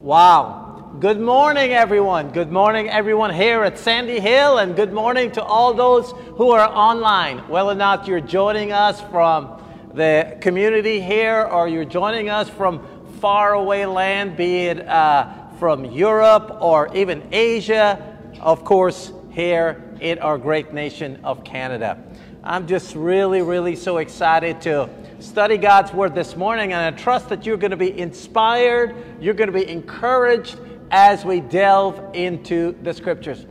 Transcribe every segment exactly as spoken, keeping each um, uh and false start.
Wow. Good morning, everyone. Good morning, everyone here at Sandy Hill, and good morning to all those who are online. Whether or not you're joining us from the community here or you're joining us from faraway land, be it uh, from Europe or even Asia, of course, here in our great nation of Canada. I'm just really, really so excited to study God's Word this morning, and I trust that you're going to be inspired, you're going to be encouraged as we delve into the Scriptures.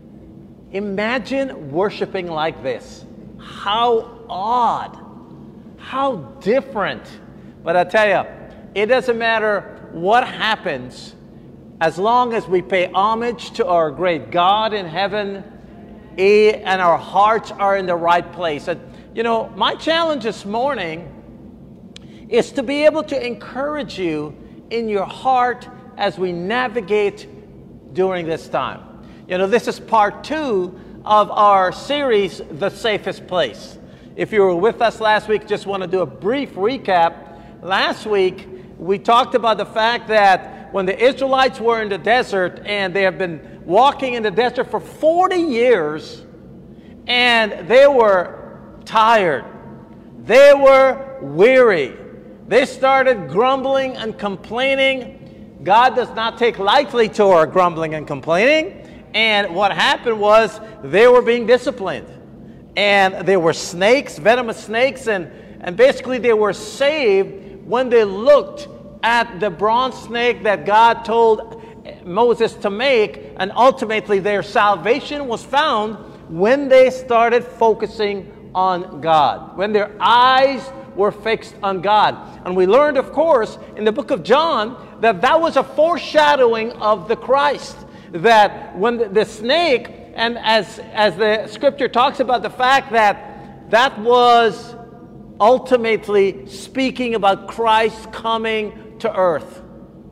Imagine worshiping like this. How odd, how different. But I tell you, it doesn't matter what happens, as long as we pay homage to our great God in heaven, and our hearts are in the right place. And, you know, my challenge this morning is to be able to encourage you in your heart as we navigate during this time. You know, this is part two of our series, The Safest Place. If you were with us last week, just want to do a brief recap. Last week, we talked about the fact that when the Israelites were in the desert, and they have been walking in the desert for forty years, and they were tired, they were weary, they started grumbling and complaining. God does not take lightly to our grumbling and complaining, and what happened was they were being disciplined, and there were snakes, venomous snakes, and, and basically they were saved when they looked at the bronze snake that God told Moses to make, and ultimately their salvation was found when they started focusing on God, when their eyes were fixed on God. And we learned, of course, in the book of John, that that was a foreshadowing of the Christ, that when the, the snake, and as, as the scripture talks about the fact that that was ultimately speaking about Christ coming to earth.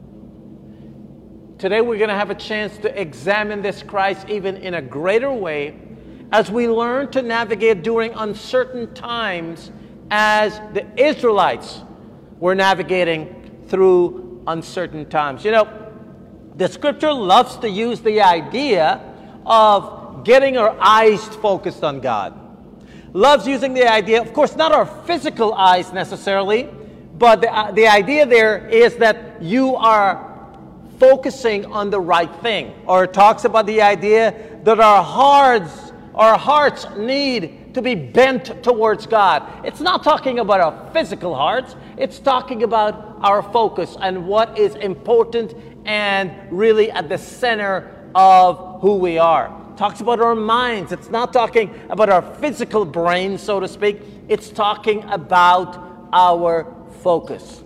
Today we're going to have a chance to examine this Christ even in a greater way as we learn to navigate during uncertain times as the Israelites were navigating through uncertain times. You know, the scripture loves to use the idea of getting our eyes focused on God. Loves using the idea, of course, not our physical eyes necessarily, but the, uh, the idea there is that you are focusing on the right thing. Or it talks about the idea that our hearts, our hearts need to be bent towards God. It's not talking about our physical hearts. It's talking about our focus and what is important and really at the center of who we are. It talks about our minds. It's not talking about our physical brain, so to speak. It's talking about our focus.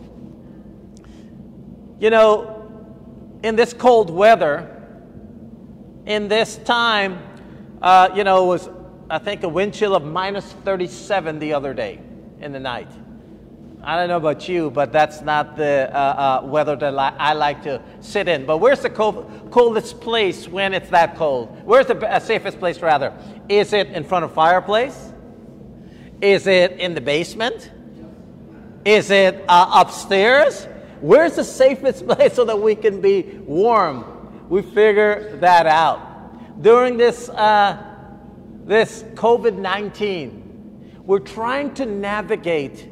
You know, in this cold weather, in this time, uh, you know, it was, I think, a wind chill of minus thirty-seven the other day in the night. I don't know about you, but that's not the uh, uh, weather that li- I like to sit in. But where's the cold, coldest place when it's that cold? Where's the uh, safest place, rather? Is it in front of fireplace? Is it in the basement? Is it uh, upstairs? Where's the safest place so that we can be warm? We figure that out. During this uh, this COVID nineteen, we're trying to navigate,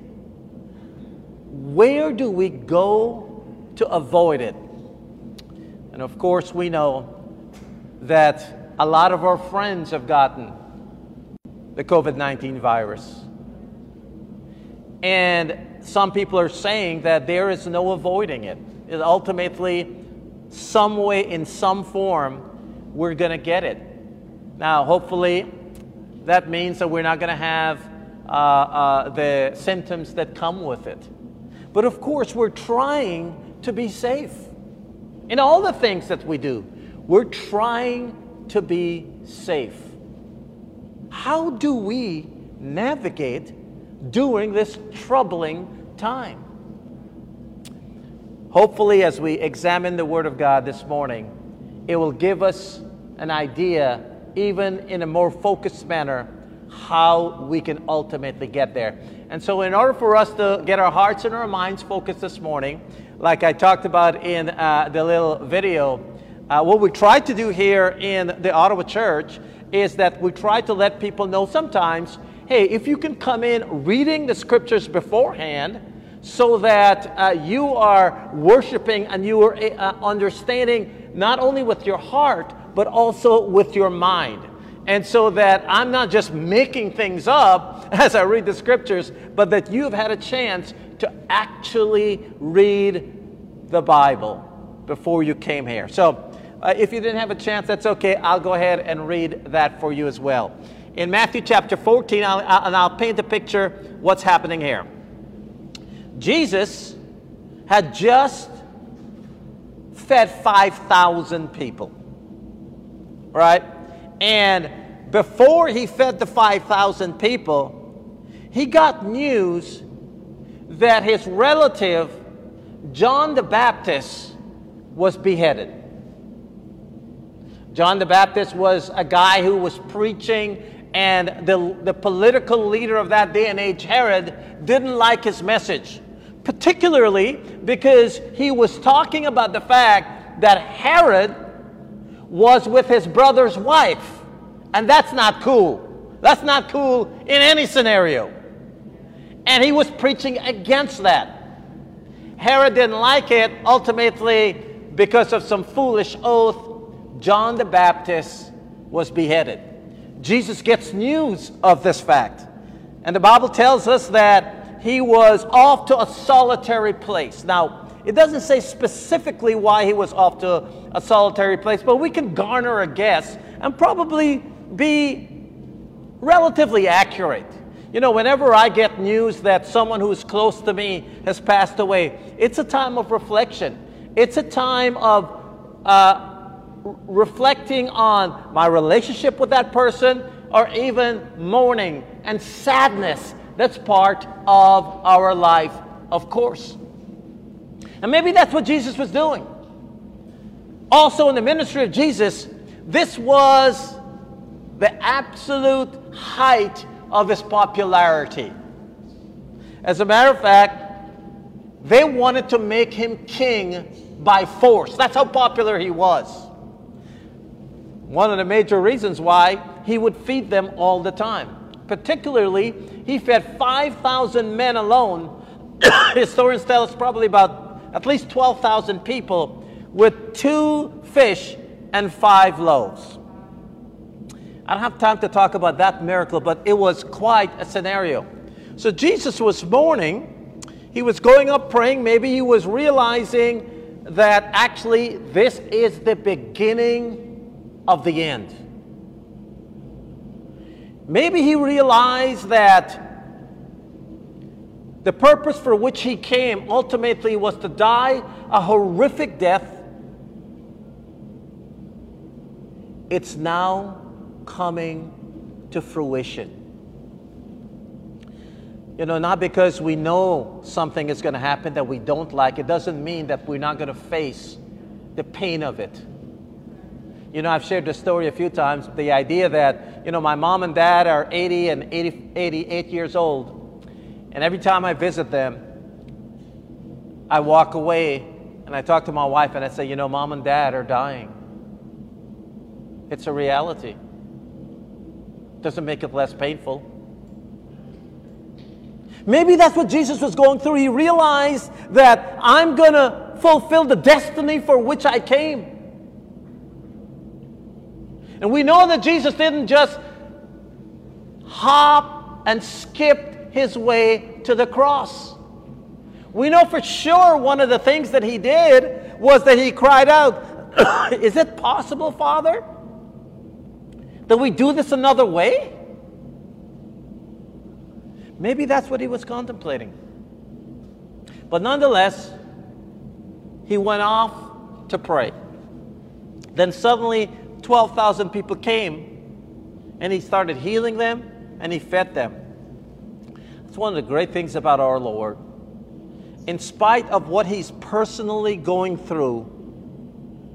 where do we go to avoid it? And of course, we know that a lot of our friends have gotten the COVID nineteen virus. And some people are saying that there is no avoiding it. It ultimately, some way, in some form, we're going to get it. Now, hopefully, that means that we're not going to have uh, uh, the symptoms that come with it. But of course, we're trying to be safe. In all the things that we do, we're trying to be safe. How do we navigate during this troubling time? Hopefully, as we examine the Word of God this morning, it will give us an idea, even in a more focused manner, how we can ultimately get there. And so in order for us to get our hearts and our minds focused this morning, like I talked about in uh, the little video, uh, what we try to do here in the Ottawa church is that we try to let people know sometimes, hey, if you can come in reading the scriptures beforehand so that uh, you are worshiping and you are uh, understanding not only with your heart, but also with your mind. And so that I'm not just making things up as I read the scriptures, but that you've had a chance to actually read the Bible before you came here. So uh, if you didn't have a chance, that's okay. I'll go ahead and read that for you as well. In Matthew chapter fourteen, I'll, I'll, and I'll paint a picture what's happening here. Jesus had just fed five thousand people, right? And before he fed the five thousand people, he got news that his relative, John the Baptist, was beheaded. John the Baptist was a guy who was preaching, and the, the political leader of that day and age, Herod, didn't like his message, particularly because he was talking about the fact that Herod was with his brother's wife. And that's not cool. That's not cool in any scenario. And he was preaching against that. Herod didn't like it. Ultimately, because of some foolish oath, John the Baptist was beheaded. Jesus gets news of this fact. And the Bible tells us that he was off to a solitary place. Now, it doesn't say specifically why he was off to a solitary place, but we can garner a guess and probably be relatively accurate. You know, whenever I get news that someone who's close to me has passed away, it's a time of reflection. It's a time of uh, reflecting on my relationship with that person, or even mourning and sadness. That's part of our life, of course. And maybe that's what Jesus was doing. Also in the ministry of Jesus, this was the absolute height of his popularity. As a matter of fact, they wanted to make him king by force. That's how popular he was. One of the major reasons why he would feed them all the time. Particularly, he fed five thousand men alone. Historians tell us probably about at least twelve thousand people with two fish and five loaves. I don't have time to talk about that miracle, but it was quite a scenario. So Jesus was mourning. He was going up praying. Maybe he was realizing that actually this is the beginning of the end. Maybe he realized that the purpose for which he came ultimately was to die a horrific death. It's now coming to fruition. You know, not because we know something is going to happen that we don't like, it doesn't mean that we're not going to face the pain of it. You know, I've shared this story a few times, the idea that, you know, my mom and dad are eighty and eighty, eighty-eight years old. And every time I visit them, I walk away and I talk to my wife and I say, you know, mom and dad are dying. It's a reality. Doesn't make it less painful. Maybe that's what Jesus was going through. He realized that I'm going to fulfill the destiny for which I came. And we know that Jesus didn't just hop and skip his way to the cross. We know for sure one of the things that he did was that he cried out, is it possible, Father, that we do this another way? Maybe that's what he was contemplating. But nonetheless, he went off to pray. Then suddenly twelve thousand people came and he started healing them and he fed them. That's one of the great things about our Lord. In spite of what he's personally going through,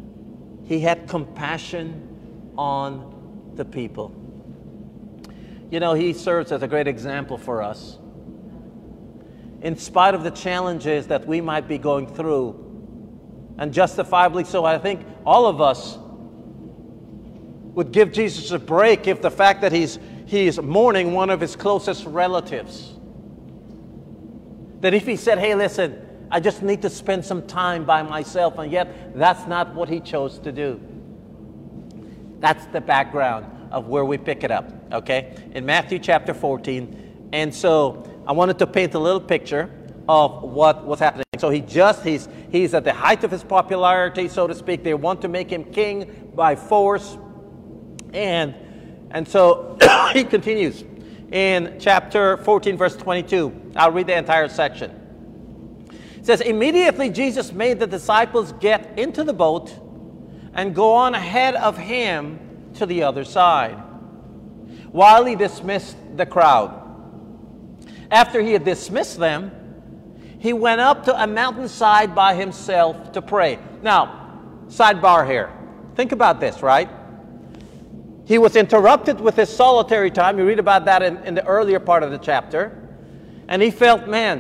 he had compassion on the people. You know, he serves as a great example for us. In spite of the challenges that we might be going through, and justifiably so, I think all of us would give Jesus a break if the fact that he's, he's mourning one of his closest relatives. That if he said, hey, listen, I just need to spend some time by myself, and yet that's not what he chose to do. That's the background of where we pick it up, okay? In Matthew chapter fourteen. And so I wanted to paint a little picture of what was happening. So he just, he's, he's at the height of his popularity, so to speak. They want to make him king by force. And, and so he continues in chapter fourteen, verse twenty-two. I'll read the entire section. It says, immediately Jesus made the disciples get into the boat and go on ahead of him to the other side, while he dismissed the crowd. After he had dismissed them, he went up to a mountainside by himself to pray. Now, sidebar here. Think about this, right? He was interrupted with his solitary time. You read about that in, in the earlier part of the chapter. And he felt, man,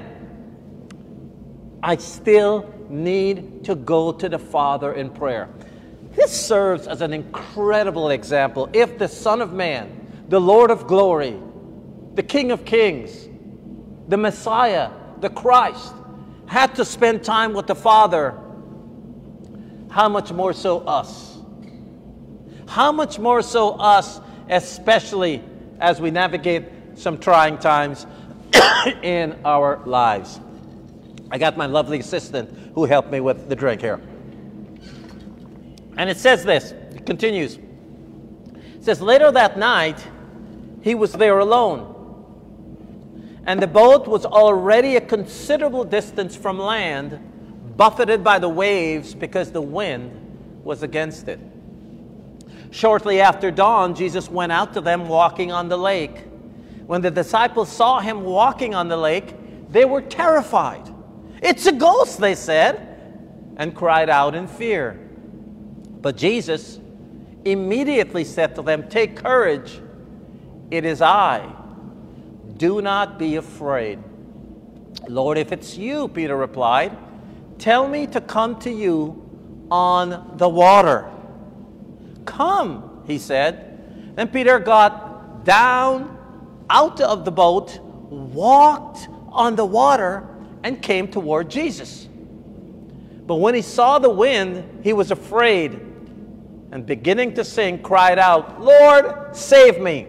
I still need to go to the Father in prayer. This serves as an incredible example. If the Son of Man, the Lord of glory, the King of kings, the Messiah, the Christ, had to spend time with the Father, how much more so us? How much more so us, especially as we navigate some trying times in our lives. I got my lovely assistant who helped me with the drink here. And it says this, it continues. It says, later that night, he was there alone. And the boat was already a considerable distance from land, buffeted by the waves because the wind was against it. Shortly after dawn, Jesus went out to them walking on the lake. When the disciples saw him walking on the lake, they were terrified. It's a ghost, they said, and cried out in fear. But Jesus immediately said to them, take courage, it is I. Do not be afraid. Lord, if it's you, Peter replied, tell me to come to you on the water. Come, he said. Then Peter got down out of the boat, walked on the water, and came toward Jesus. But when he saw the wind, he was afraid, and beginning to sink, cried out, Lord, save me.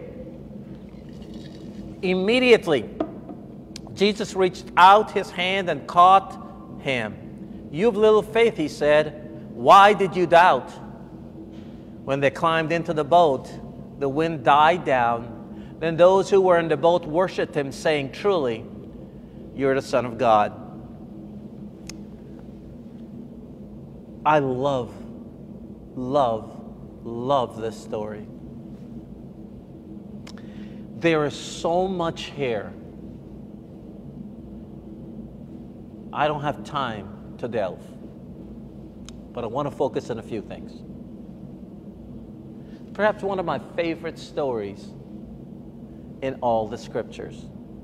Immediately, Jesus reached out his hand and caught him. You have little faith, he said. Why did you doubt? When they climbed into the boat, the wind died down. Then those who were in the boat worshipped him, saying, truly, you're the Son of God. I love, love, love this story. There is so much here. I don't have time to delve, but I want to focus on a few things. Perhaps one of my favorite stories in all the scriptures.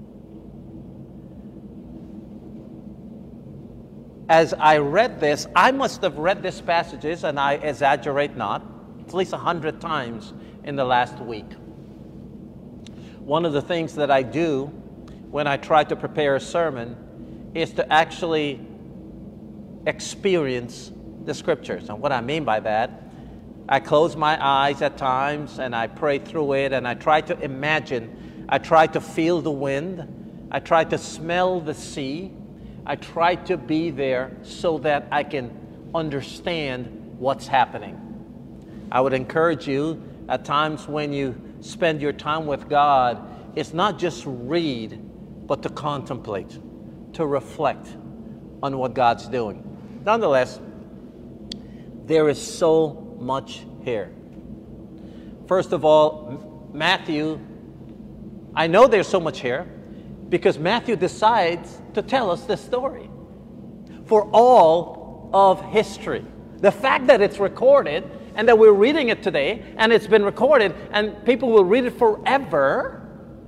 As I read this, I must have read these passages, and I exaggerate not, at least a hundred times in the last week. One of the things that I do when I try to prepare a sermon is to actually experience the scriptures. And what I mean by that, I close my eyes at times and I pray through it, and I try to imagine, I try to feel the wind, I try to smell the sea, I try to be there so that I can understand what's happening. I would encourage you at times when you spend your time with God, it's not just read, but to contemplate, to reflect on what God's doing. Nonetheless, there is so much here. First of all, Matthew, I know there's so much here because Matthew decides to tell us this story for all of history. The fact that it's recorded and that we're reading it today and it's been recorded and people will read it forever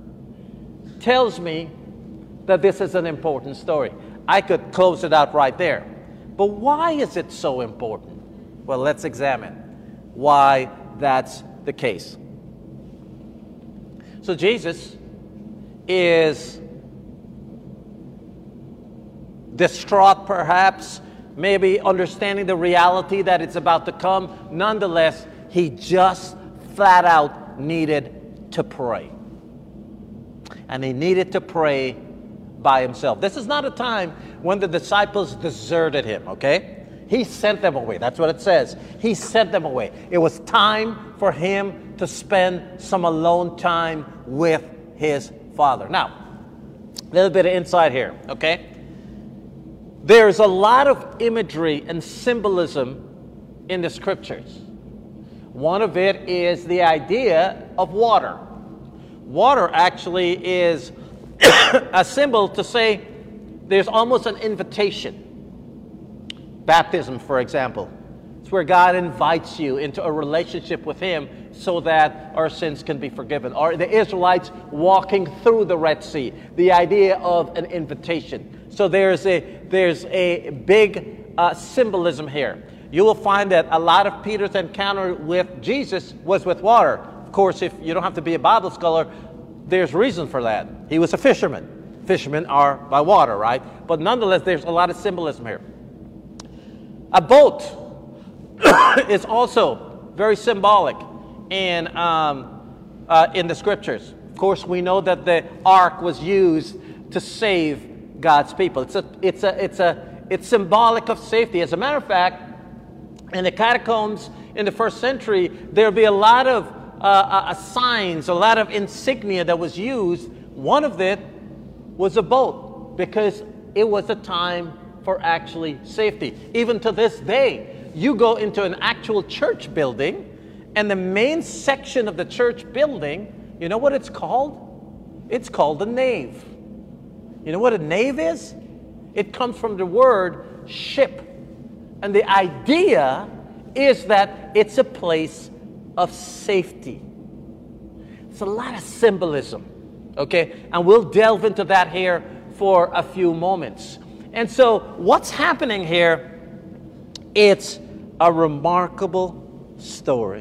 tells me that this is an important story. I could close it out right there. But why is it so important? Well, let's examine why that's the case. So Jesus is distraught, perhaps, maybe understanding the reality that it's about to come. Nonetheless, he just flat out needed to pray. And he needed to pray by himself. This is not a time when the disciples deserted him, okay? He sent them away. That's what it says. He sent them away. It was time for him to spend some alone time with his Father. Now, a little bit of insight here, okay? There's a lot of imagery and symbolism in the scriptures. One of it is the idea of water. Water actually is a symbol to say there's almost an invitation. Baptism, for example. It's where God invites you into a relationship with Him so that our sins can be forgiven. Or the Israelites walking through the Red Sea. The idea of an invitation. So there's a, there's a big uh, symbolism here. You will find that a lot of Peter's encounter with Jesus was with water. Of course, if you don't have to be a Bible scholar, there's reason for that. He was a fisherman. Fishermen are by water, right? But nonetheless, there's a lot of symbolism here. A boat is also very symbolic in, um, uh, in the scriptures. Of course, we know that the ark was used to save God's people. It's a, it's a, it's a, it's symbolic of safety. As a matter of fact, in the catacombs in the first century, there'll be a lot of uh, uh, signs, a lot of insignia that was used. One of it was a boat, because it was a time for actually safety. Even to this day, you go into an actual church building, and the main section of the church building, you know what it's called? It's called the nave. You know what a nave is? It comes from the word ship. And the idea is that it's a place of safety. It's a lot of symbolism, okay? And we'll delve into that here for a few moments. And so what's happening here, it's a remarkable story.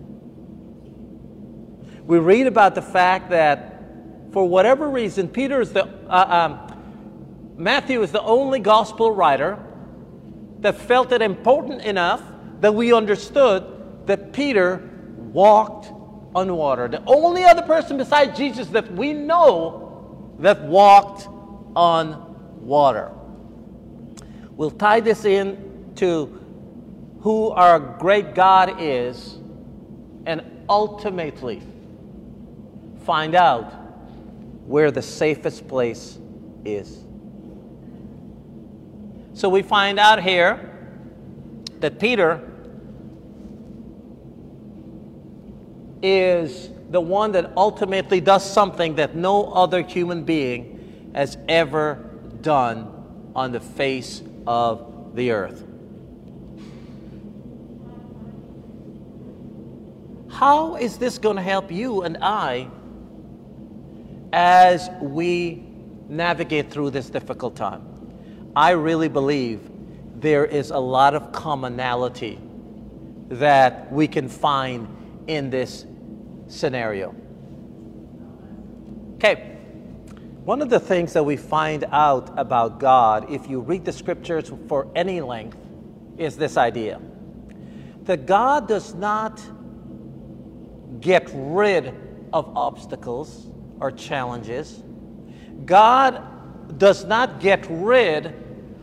We read about the fact that for whatever reason, Peter is the, uh, um, Matthew is the only gospel writer that felt it important enough that we understood that Peter walked on water. The only other person besides Jesus that we know that walked on water. We'll tie this in to who our great God is, and ultimately find out where the safest place is. So we find out here that Peter is the one that ultimately does something that no other human being has ever done on the face of the earth. How is this going to help you and I as we navigate through this difficult time? I really believe there is a lot of commonality that we can find in this scenario. Okay, one of the things that we find out about God, if you read the scriptures for any length, is this idea that God does not get rid of obstacles or challenges. God does not get rid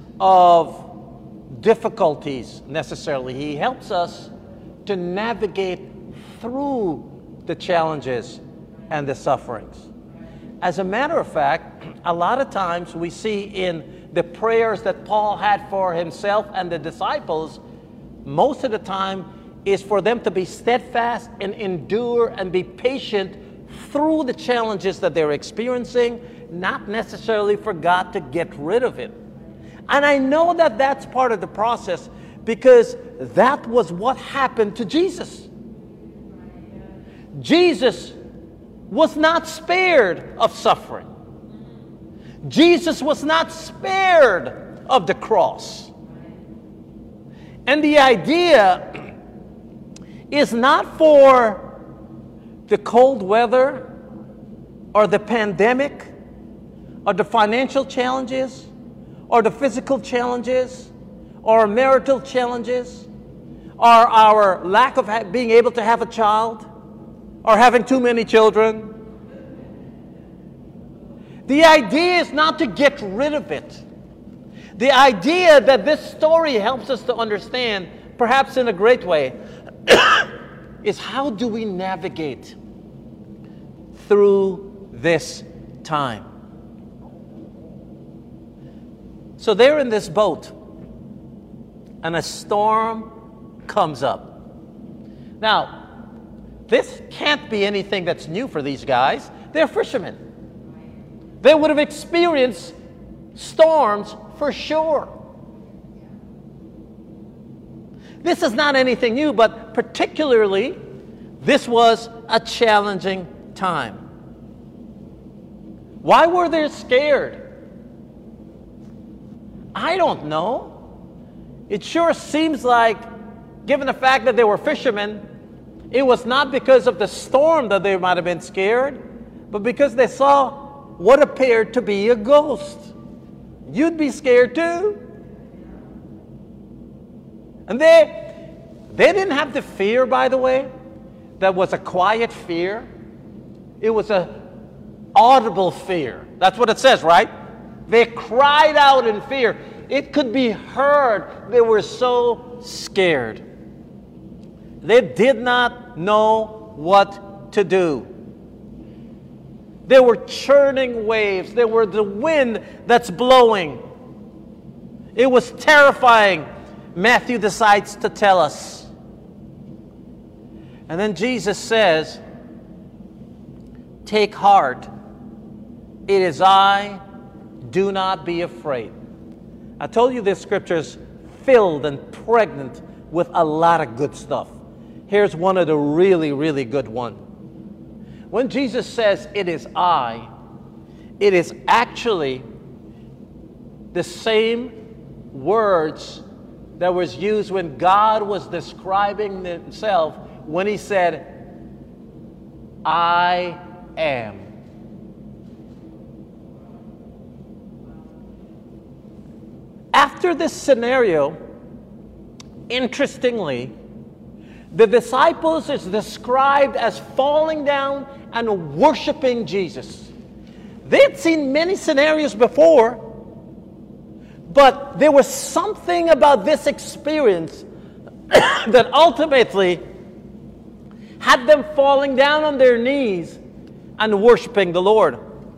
of difficulties necessarily. He helps us to navigate through the challenges and the sufferings. As a matter of fact, a lot of times we see in the prayers that Paul had for himself and the disciples, most of the time is for them to be steadfast and endure and be patient through the challenges that they're experiencing, not necessarily for God to get rid of it. And I know that that's part of the process, because that was what happened to Jesus. Jesus was not spared of suffering. Jesus was not spared of the cross. And the idea is not for the cold weather or the pandemic or the financial challenges or the physical challenges or marital challenges or our lack of ha- being able to have a child or having too many children. The idea is not to get rid of it. The idea that this story helps us to understand, perhaps in a great way, is how do we navigate through this time? So they're in this boat, and a storm comes up. Now, this can't be anything that's new for these guys. They're fishermen. They would have experienced storms for sure. This is not anything new, but particularly, this was a challenging time. Why were they scared? I don't know. It sure seems like, given the fact that they were fishermen, it was not because of the storm that they might have been scared, but because they saw what appeared to be a ghost. You'd be scared too. And they, they didn't have the fear, by the way, that was a quiet fear. It was an audible fear. That's what it says, right? They cried out in fear. It could be heard. They were so scared. They did not know what to do. There were churning waves. There were the wind that's blowing. It was terrifying, Matthew decides to tell us. And then Jesus says, "Take heart. It is I. Do not be afraid." I told you this scripture is filled and pregnant with a lot of good stuff. Here's one of the really, really good ones. When Jesus says, "It is I," it is actually the same words that was used when God was describing himself when he said, "I am." After this scenario, interestingly, the disciples is described as falling down and worshiping Jesus. They'd seen many scenarios before, but there was something about this experience that ultimately had them falling down on their knees and worshiping the Lord.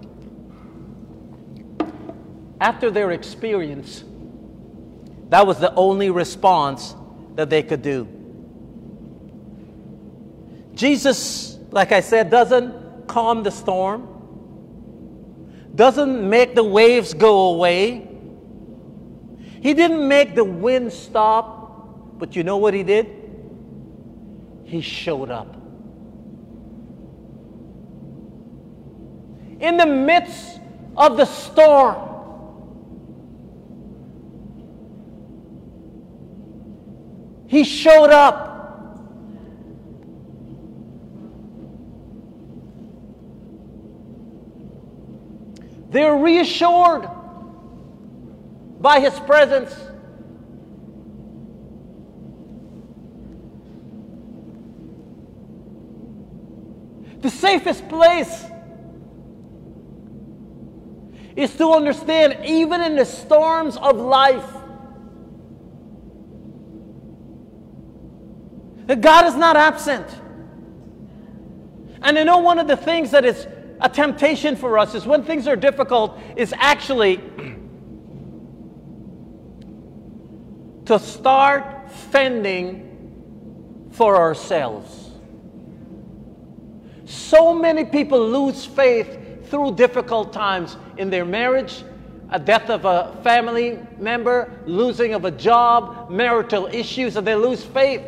After their experience, that was the only response that they could do. Jesus, like I said, doesn't calm the storm, doesn't make the waves go away. He didn't make the wind stop, but you know what he did? He showed up. In the midst of the storm, he showed up. They're reassured by his presence. The safest place is to understand, even in the storms of life, that God is not absent. And I know one of the things that is a temptation for us is when things are difficult is actually to start fending for ourselves. So many people lose faith through difficult times in their marriage, a death of a family member, losing of a job, marital issues, and they lose faith.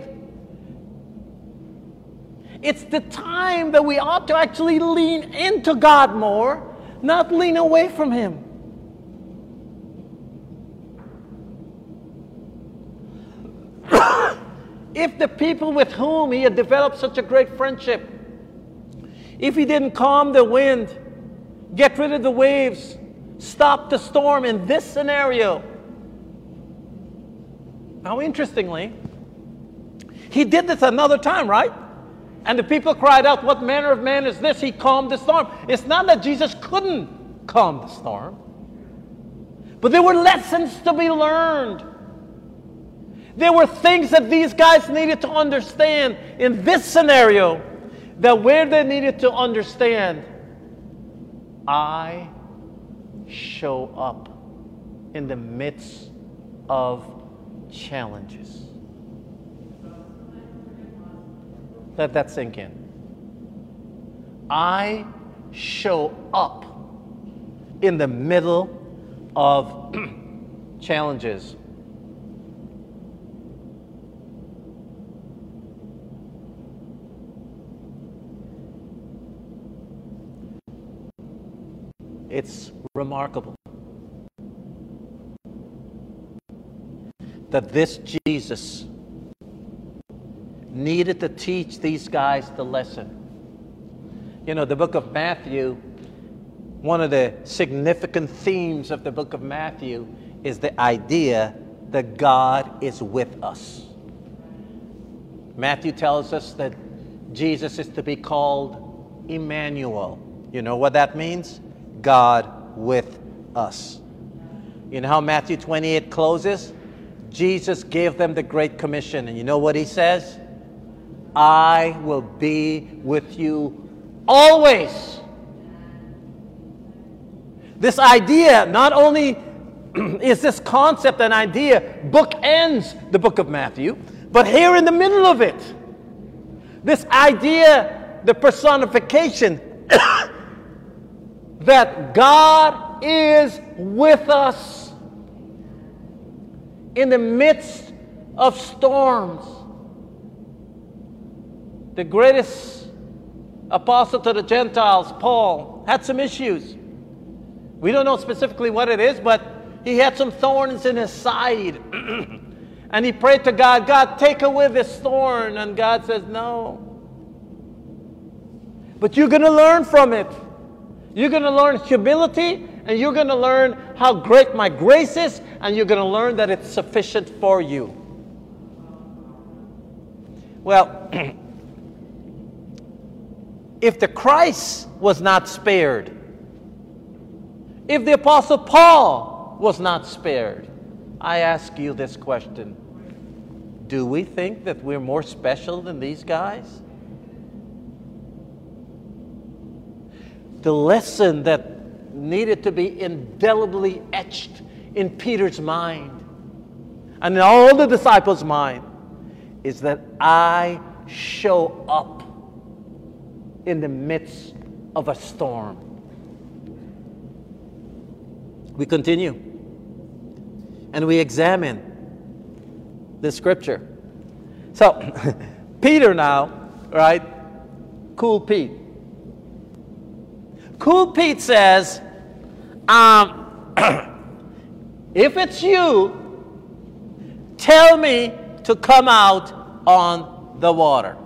It's the time that we ought to actually lean into God more, not lean away from Him. if the people with whom he had developed such a great friendship, if he didn't calm the wind, get rid of the waves, stop the storm in this scenario. Now, interestingly, he did this another time, right? And the people cried out, "What manner of man is this? He calmed the storm." It's not that Jesus couldn't calm the storm, but there were lessons to be learned. There were things that these guys needed to understand in this scenario, that where they needed to understand, I show up in the midst of challenges. Let that sink in. I show up in the middle of challenges. It's remarkable that this Jesus needed to teach these guys the lesson. You know, the book of Matthew, one of the significant themes of the book of Matthew is the idea that God is with us. Matthew tells us that Jesus is to be called Emmanuel. You know what that means? God with us. You know how Matthew twenty-eight closes? Jesus gave them the Great Commission. And you know what he says? I will be with you always. This idea, not only is this concept an idea, bookends the book of Matthew, but here in the middle of it, this idea, the personification, that God is with us in the midst of storms. The greatest apostle to the Gentiles, Paul, had some issues. We don't know specifically what it is, but he had some thorns in his side. And he prayed to God, God, take away this thorn. And God says, no. But you're going to learn from it. You're going to learn humility, and you're going to learn how great my grace is, and you're going to learn that it's sufficient for you. Well, if the Christ was not spared, if the Apostle Paul was not spared, I ask you this question. Do we think that we're more special than these guys? The lesson that needed to be indelibly etched in Peter's mind and in all the disciples' mind is that I show up in the midst of a storm. We continue and we examine the scripture. So, Peter now, right? Cool Pete. Cool Pete says, um, if it's you, tell me to come out on the water.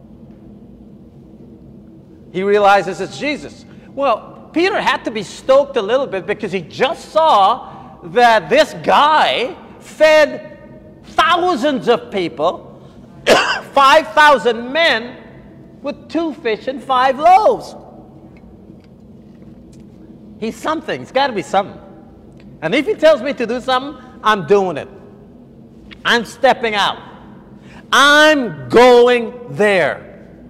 He realizes it's Jesus. Well, Peter had to be stoked a little bit because he just saw that this guy fed thousands of people, five thousand men, with two fish and five loaves. He's something. It's got to be something. And if he tells me to do something, I'm doing it. I'm stepping out. I'm going there.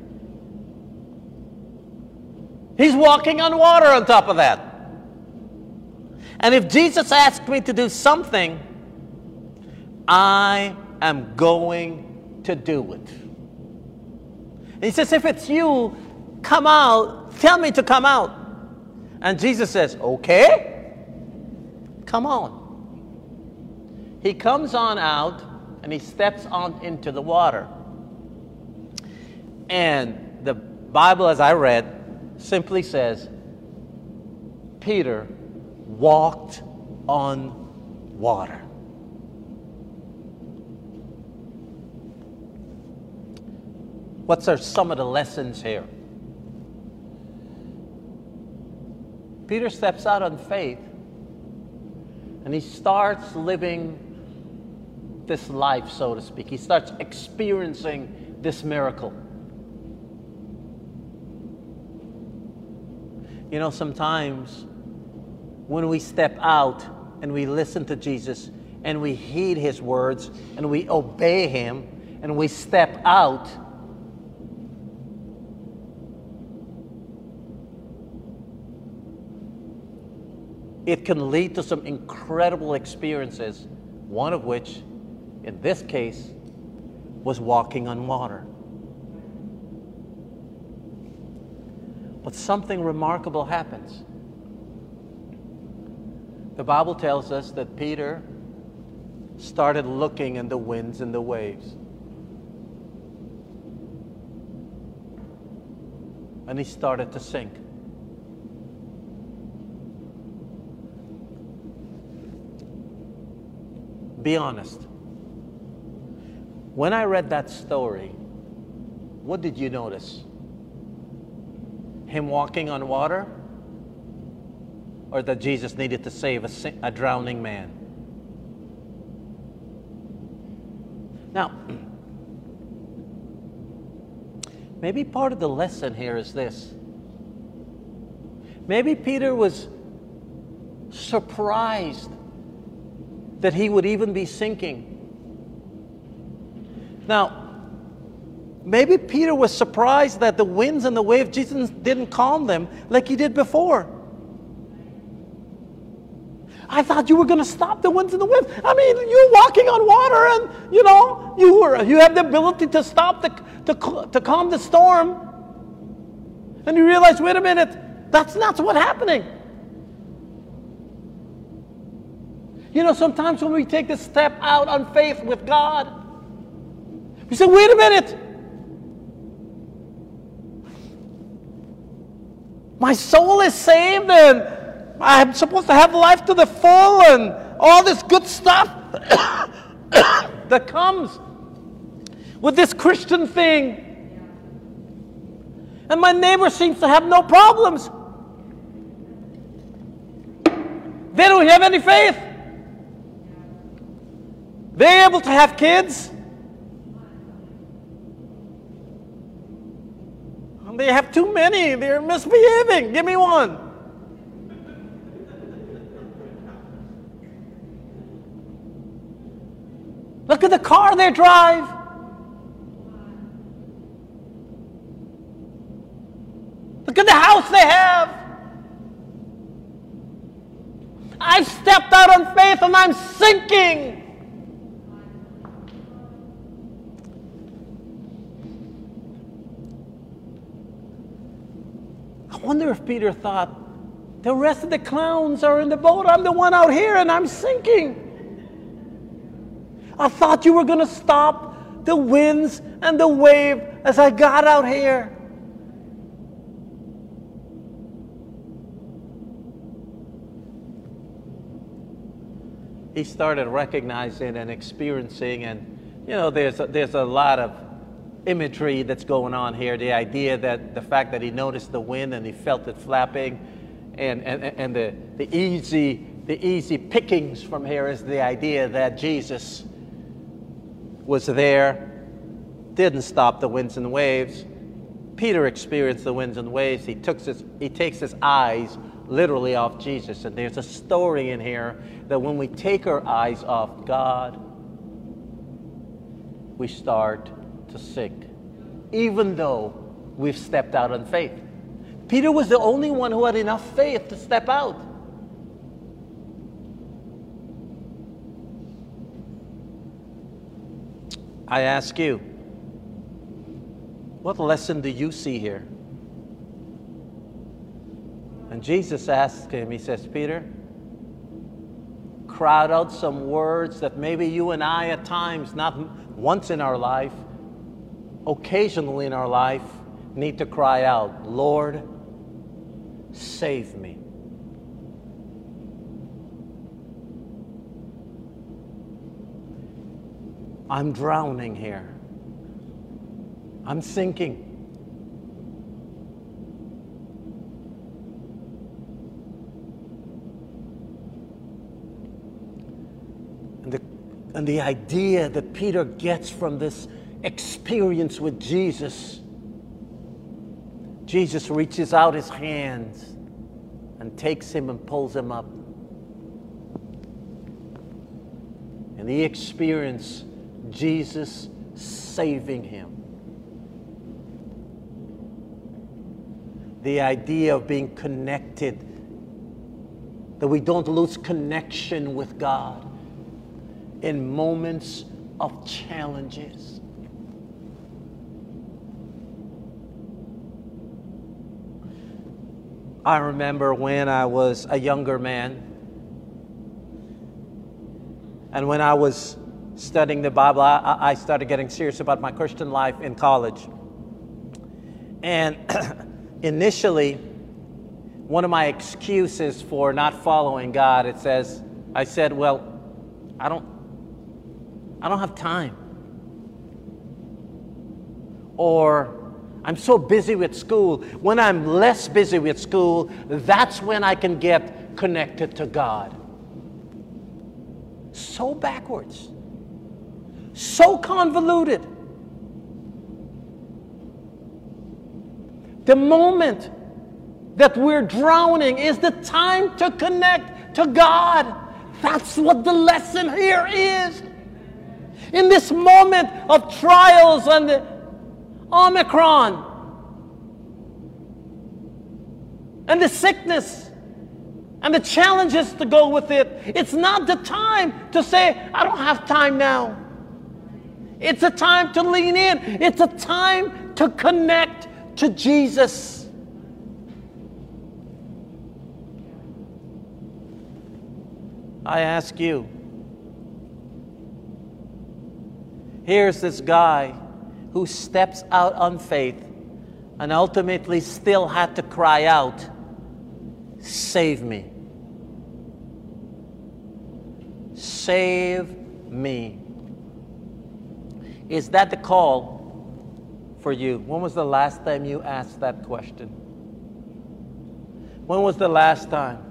He's walking on water on top of that. And if Jesus asked me to do something, I am going to do it. And he says, if it's you, come out. Tell me to come out. And Jesus says, okay, come on. He comes on out and he steps on into the water. And the Bible, as I read, simply says, Peter walked on water. What's are some of the lessons here? Peter steps out on faith and he starts living this life, so to speak. He starts experiencing this miracle. You know, sometimes when we step out and we listen to Jesus and we heed his words and we obey him and we step out, it can lead to some incredible experiences, one of which, in this case, was walking on water. But something remarkable happens. The Bible tells us that Peter started looking in the winds and the waves. And he started to sink. Be honest. When I read that story, what did you notice? Him walking on water? Or that Jesus needed to save a, a drowning man? Now, maybe part of the lesson here is this. Maybe Peter was surprised that he would even be sinking. Now, maybe Peter was surprised that the winds and the waves, Jesus didn't calm them like he did before. I thought you were going to stop the winds and the waves. I mean, you're walking on water and, you know, you were, you have the ability to stop, the, to, to calm the storm. And you realize, wait a minute, that's not what's happening. You know, sometimes when we take this step out on faith with God, we say, wait a minute. My soul is saved and I'm supposed to have life to the full and all this good stuff that comes with this Christian thing. And my neighbor seems to have no problems. They don't have any faith. They're able to have kids. They have too many. They're misbehaving. Give me one. Look at the car they drive. Look at the house they have. I've stepped out on faith and I'm sinking. I wonder if Peter thought, the rest of the clowns are in the boat. I'm the one out here and I'm sinking. I thought you were going to stop the winds and the wave as I got out here. He started recognizing and experiencing, and you know, there's a, there's a lot of imagery that's going on here. The idea that the fact that he noticed the wind and he felt it flapping, and and, and the, the easy the easy pickings from here is the idea that Jesus was there, didn't stop the winds and waves. Peter experienced the winds and waves. He took his he takes his eyes literally off Jesus, and there's a story in here that when we take our eyes off God, we start to sink, even though we've stepped out on faith. Peter was the only one who had enough faith to step out. I ask you, what lesson do you see here? And Jesus asked him, he says, Peter, crowd out some words that maybe you and I at times, not once in our life, occasionally in our life, need to cry out, Lord, save me. I'm drowning here. I'm sinking. And the, and the idea that Peter gets from this experience with Jesus, Jesus reaches out his hands and takes him and pulls him up. And he experienced Jesus saving him. The idea of being connected, that we don't lose connection with God in moments of challenges. I remember when I was a younger man, and when I was studying the Bible, I, I started getting serious about my Christian life in college. And initially, one of my excuses for not following God, it says, I said, well, I don't, I don't have time. Or, I'm so busy with school. When I'm less busy with school, that's when I can get connected to God. So backwards. So convoluted. The moment that we're drowning is the time to connect to God. That's what the lesson here is. In this moment of trials and the Omicron and the sickness and the challenges to go with it, it's not the time to say, I don't have time now. It's a time to lean in. It's a time to connect to Jesus. I ask you, here's this guy who steps out on faith and ultimately still had to cry out, save me. Save me. Is that the call for you? When was the last time you asked that question? When was the last time?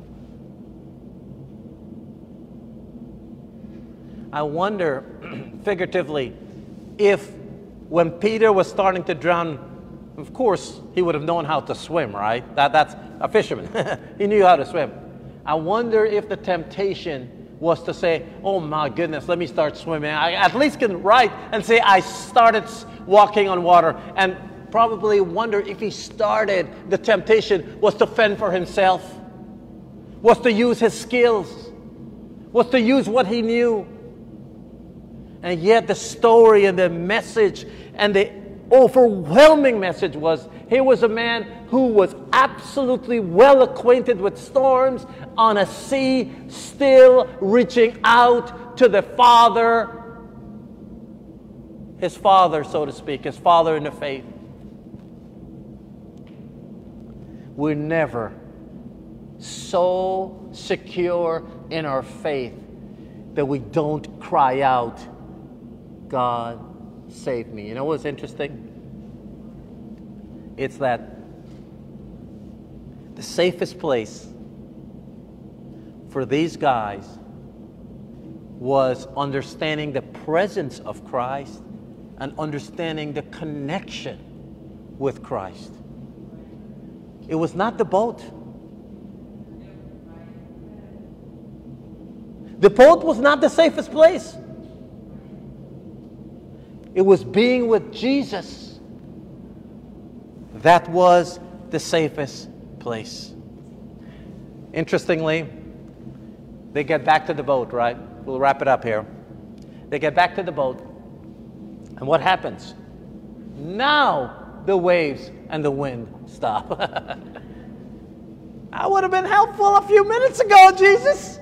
I wonder, figuratively, if when Peter was starting to drown, of course, he would have known how to swim, right? That, that's a fisherman. He knew how to swim. I wonder if the temptation was to say, oh my goodness, let me start swimming. I at least can write and say, I started walking on water. And probably wonder if he started, the temptation was to fend for himself, was to use his skills, was to use what he knew. And yet the story and the message and the overwhelming message was, here was a man who was absolutely well acquainted with storms on a sea, still reaching out to the Father, his Father, so to speak, his Father in the faith. We're never so secure in our faith that we don't cry out, God, save me. You know what's interesting? It's that the safest place for these guys was understanding the presence of Christ and understanding the connection with Christ. It was not the boat. The boat was not the safest place. It was being with Jesus. That was the safest place. Interestingly, they get back to the boat, right? We'll wrap it up here. They get back to the boat. And what happens? Now the waves and the wind stop. That would have been helpful a few minutes ago, Jesus.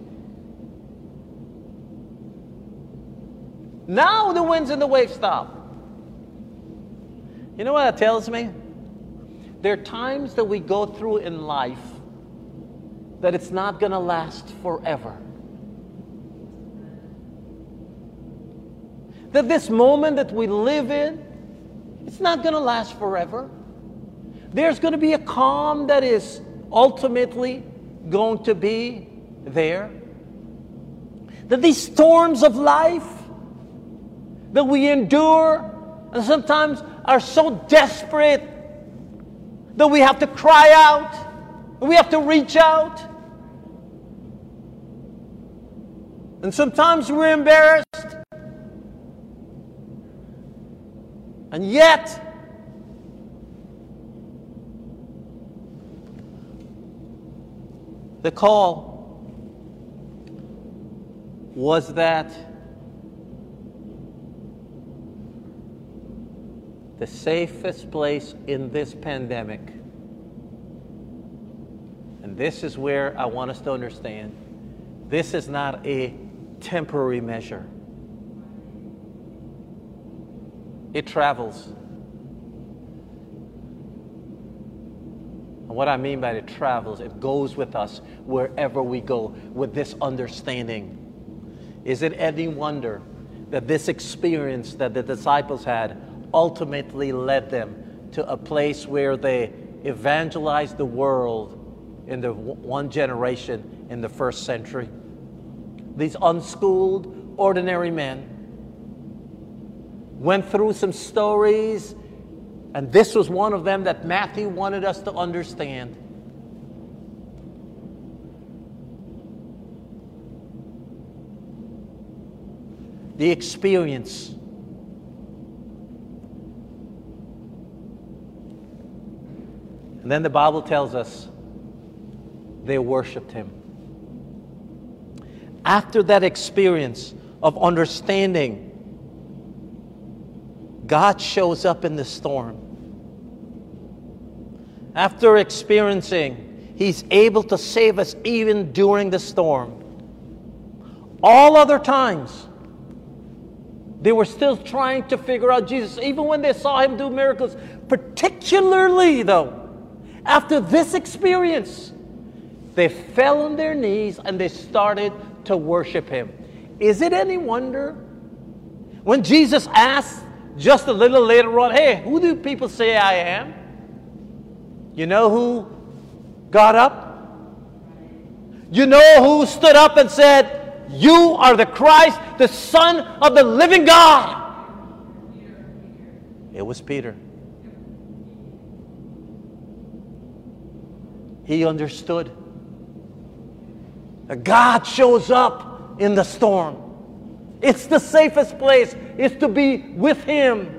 Now the winds and the waves stop. You know what that tells me? There are times that we go through in life that it's not going to last forever. That this moment that we live in It's not going to last forever. There's going to be a calm that is ultimately going to be there. That these storms of life that we endure and sometimes are so desperate that we have to cry out, we have to reach out. And sometimes we're embarrassed. And yet, the call was that the safest place in this pandemic, and this is where I want us to understand, this is not a temporary measure. It travels. And what I mean by it travels, it goes with us wherever we go with this understanding. Is it any wonder that this experience that the disciples had ultimately led them to a place where they evangelized the world in the one generation in the first century? These unschooled, ordinary men went through some stories, and this was one of them that Matthew wanted us to understand. The experience. And then the Bible tells us they worshiped him. After that experience of understanding, God shows up in the storm. After experiencing, he's able to save us even during the storm. All other times, they were still trying to figure out Jesus, even when they saw him do miracles. Particularly, though, after this experience, they fell on their knees and they started to worship him. Is it any wonder when Jesus asked just a little later on, hey, who do people say I am? You know who got up? You know who stood up and said, you are the Christ, the Son of the living God? It was Peter. He understood that God shows up in the storm. It's the safest place is to be with him.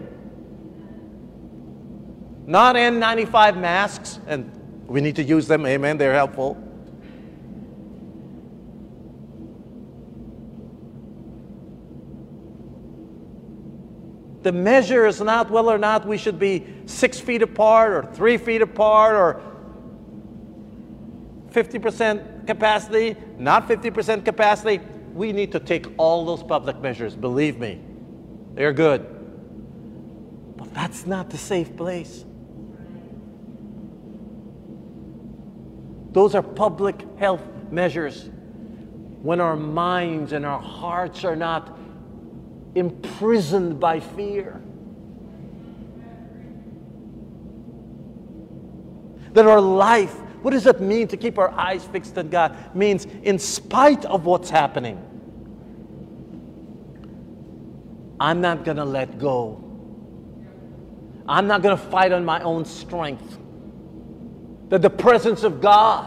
Not N ninety-five masks, and we need to use them, amen, they're helpful. The measure is not whether or not we should be six feet apart or three feet apart or fifty percent capacity, not fifty percent capacity. We need to take all those public measures, believe me. They're good. But that's not the safe place. Those are public health measures when our minds and our hearts are not imprisoned by fear. That our life, what does it mean to keep our eyes fixed on God? It means in spite of what's happening, I'm not going to let go. I'm not going to fight on my own strength. That the presence of God,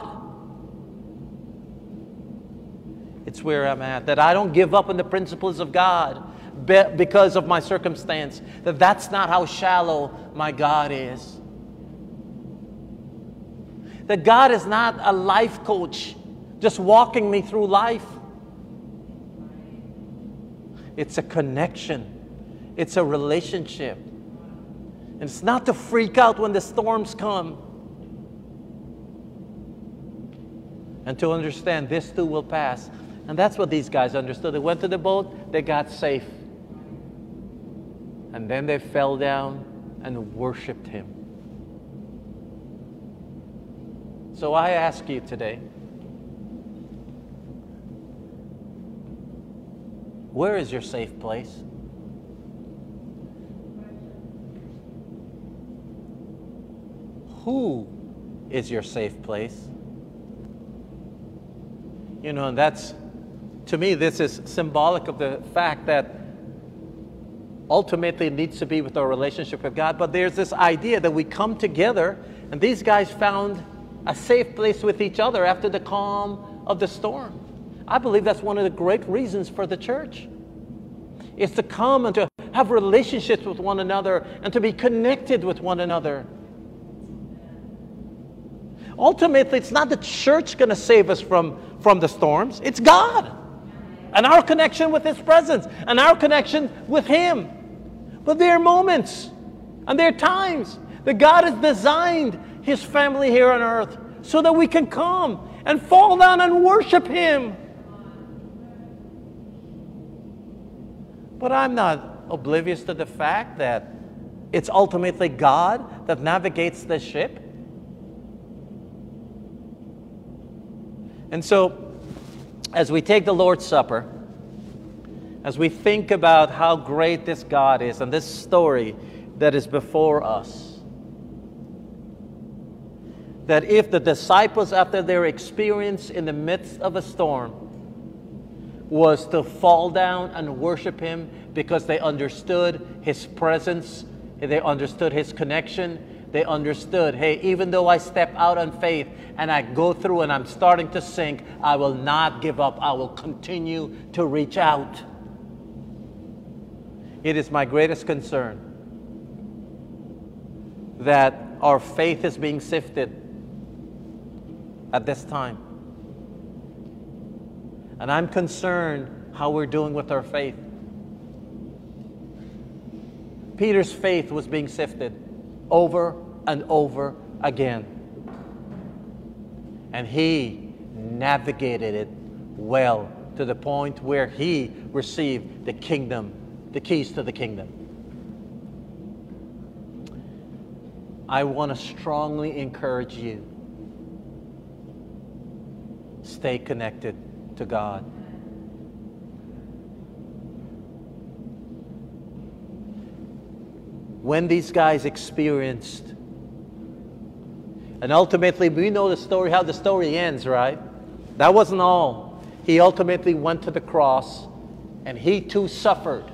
it's where I'm at. That I don't give up on the principles of God because of my circumstance. That that's not how shallow my God is. That God is not a life coach just walking me through life. It's a connection. It's a relationship. And it's not to freak out when the storms come. And to understand this too will pass. And that's what these guys understood. They went to the boat, they got safe. And then they fell down and worshiped him. So I ask you today, where is your safe place? Who is your safe place? You know, and that's, to me, this is symbolic of the fact that ultimately it needs to be with our relationship with God. But there's this idea that we come together, and these guys found a safe place with each other after the calm of the storm. I believe that's one of the great reasons for the church, is to come and to have relationships with one another and to be connected with one another. Ultimately, it's not the church going to save us from, from the storms. It's God and our connection with His presence and our connection with Him. But there are moments and there are times that God has designed His family here on earth so that we can come and fall down and worship Him. But I'm not oblivious to the fact that it's ultimately God that navigates the ship. And so, as we take the Lord's Supper, as we think about how great this God is and this story that is before us, that if the disciples, after their experience in the midst of a storm, was to fall down and worship Him because they understood His presence, they understood His connection, they understood, hey, even though I step out on faith and I go through and I'm starting to sink, I will not give up. I will continue to reach out. It is my greatest concern that our faith is being sifted at this time. And I'm concerned how we're doing with our faith. Peter's faith was being sifted over and over again. And he navigated it well to the point where he received the kingdom, the keys to the kingdom. I want to strongly encourage you, stay connected to God. When these guys experienced, and ultimately we know the story, how the story ends, right? That wasn't all. He ultimately went to the cross and He too suffered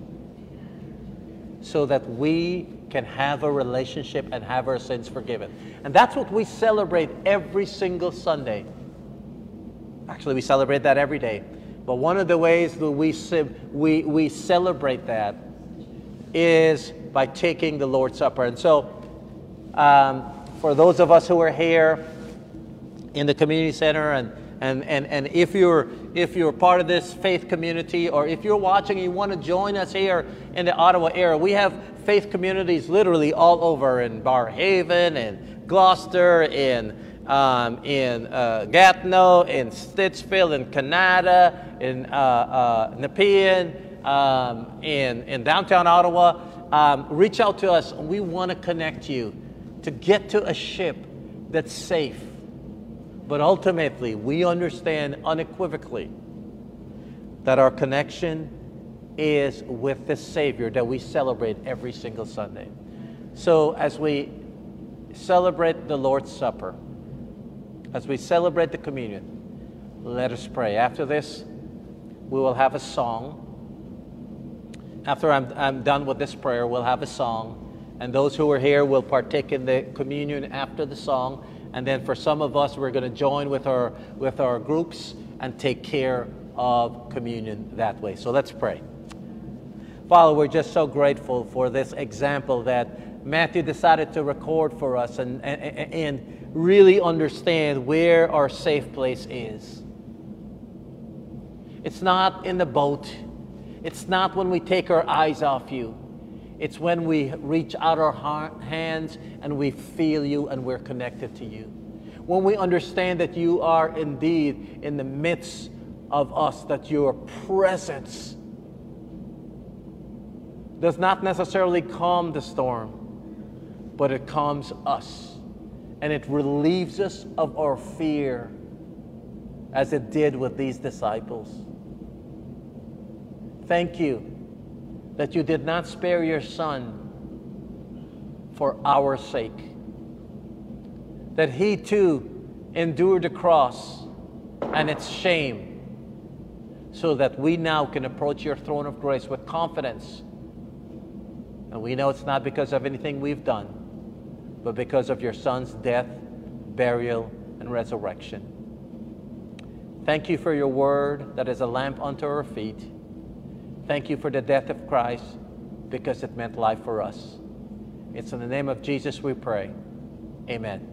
so that we can have a relationship and have our sins forgiven. And that's what we celebrate every single Sunday. Actually, we celebrate that every day. But one of the ways that we, we, we celebrate that is by taking the Lord's Supper. And so, um, for those of us who are here in the community center, and and and and if you're if you're part of this faith community, or if you're watching and you want to join us here in the Ottawa area, we have faith communities literally all over in Barrhaven, in Gloucester, in um, in uh, Gatineau, in Stittsville, in Canada, in uh, uh, Nepean, um, in in downtown Ottawa. Um, reach out to us. We want to connect you to get to a ship that's safe. But ultimately, we understand unequivocally that our connection is with the Savior that we celebrate every single Sunday. So as we celebrate the Lord's Supper, as we celebrate the communion, let us pray. After this, we will have a song. After I'm, I'm done with this prayer, we'll have a song. And those who are here will partake in the communion after the song. And then for some of us, we're going to join with our, with our groups and take care of communion that way. So let's pray. Father, we're just so grateful for this example that Matthew decided to record for us, and, and, and really understand where our safe place is. It's not in the boat. It's not when we take our eyes off you. It's when we reach out our hands and we feel you and we're connected to you. When we understand that you are indeed in the midst of us, that your presence does not necessarily calm the storm, but it calms us and it relieves us of our fear, as it did with these disciples. Thank you that you did not spare your Son for our sake, that he too endured the cross and its shame, so that we now can approach your throne of grace with confidence. And we know it's not because of anything we've done, but because of your Son's death, burial, and resurrection. Thank you for your word that is a lamp unto our feet. Thank you for the death of Christ, because it meant life for us. It's in the name of Jesus we pray. Amen.